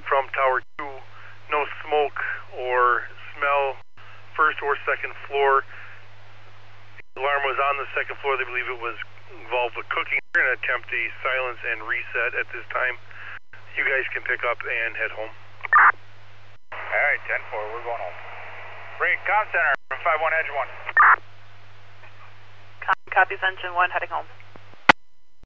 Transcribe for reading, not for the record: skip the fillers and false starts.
from Tower 2. No smoke or smell, first or second floor. The alarm was on the second floor. They believe it was involved with cooking. We're going to attempt a silence and reset at this time. You guys can pick up and head home. All right, 10-4, we're going home. Bring comm center, 51 Edge 1. Copies engine 1, heading home.